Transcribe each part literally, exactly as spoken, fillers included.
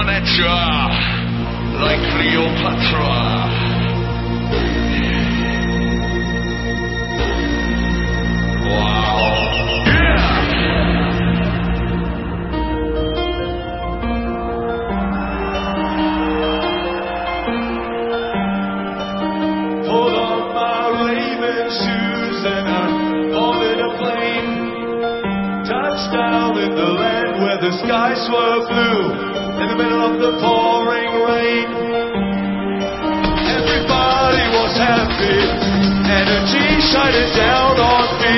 coming at ya like Cleopatra. Wow. Yeah! Pulled on my Raven shoes and I boarded a plane. Touchdown in the land where the skies were blue, in the middle of the pouring rain. Everybody was happy, energy shining down on me.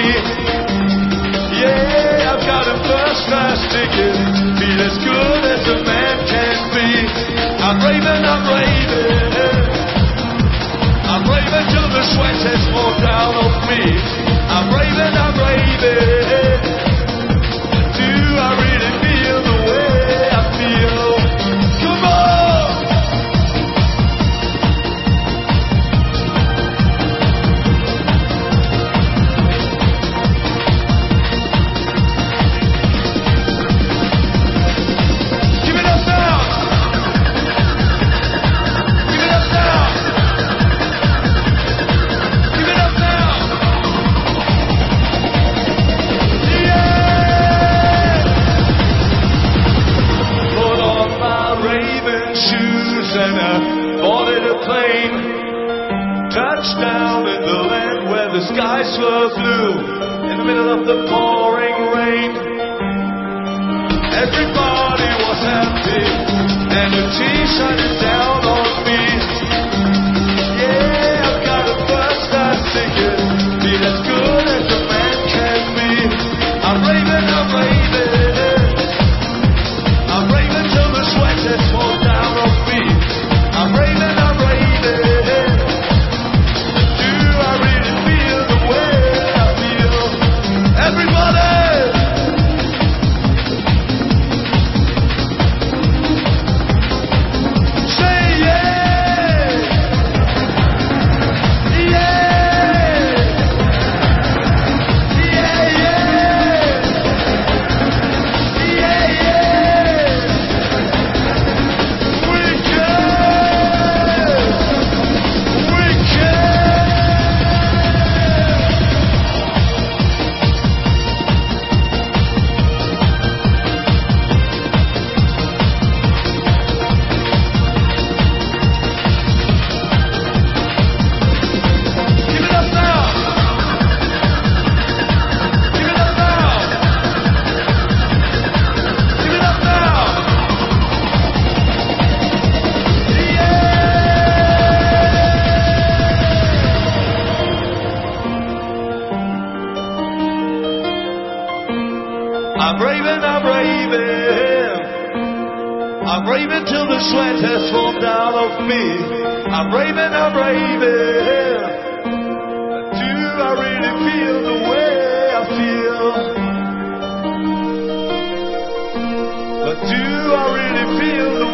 Yeah, I've got a first class ticket, feel as good as a man can be. I'm raving, I'm raving, I'm raving till the sweat has poured down on me. I'm raving, I'm raving. Do I really feel the way I feel? Come on! Give it up now! Give it up now! Give it up now! Yeah! Put on my Raven shoes and I boarded a plane. Touchdown in the land where the skies were blue, in the middle of the pouring rain. Everybody was happy, energy shining down on me. Yeah, I've got a first class ticket, feel as good as a man can be. I'm raving, I'm raving, I'm raving till the sweat has poured down on me. I'm raving, I'm raving. Do I really feel the way I feel? Everybody! Say yeah! Yeah! Yeah, yeah! Yeah, yeah! We can! We can! Give it up now! Give it up now! Give it up now! I'm raving, I'm raving. I'm raving till the sweat has fallen down off me. I'm raving, I'm raving. Do I really feel the way I feel? But do I really feel the